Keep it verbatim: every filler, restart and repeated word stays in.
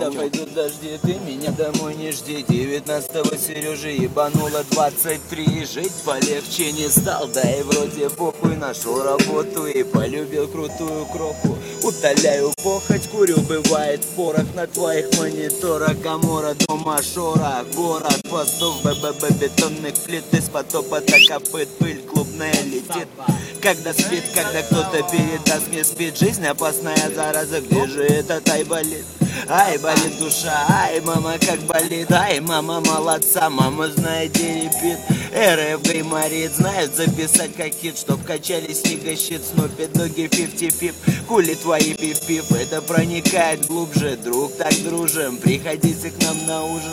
Когда пойдут дожди, ты меня домой не жди. Девятнадцатого Сережи ебануло двадцать три. Жить полегче не стал, да и вроде похуй. Нашел работу и полюбил крутую кроку. Утоляю похоть, курю, бывает порох на твоих мониторах. Гамора, дома, шора, город, постов, БББ, бетонных плит. Из потопа-то копыт, пыль клубная летит. Когда спит, когда кто-то передаст мне спит. Жизнь опасная зараза, где же этот ай болит? Ай, болит душа, ай, мама, как болит. Ай, мама, молодца, мама знает, где репит. РФ гайморит, знают записать как хит. Чтоб качали снегощит, снупит ноги фифти-фип. Хули твои пип-пип, это проникает глубже. Друг, так дружим, приходите к нам на ужин.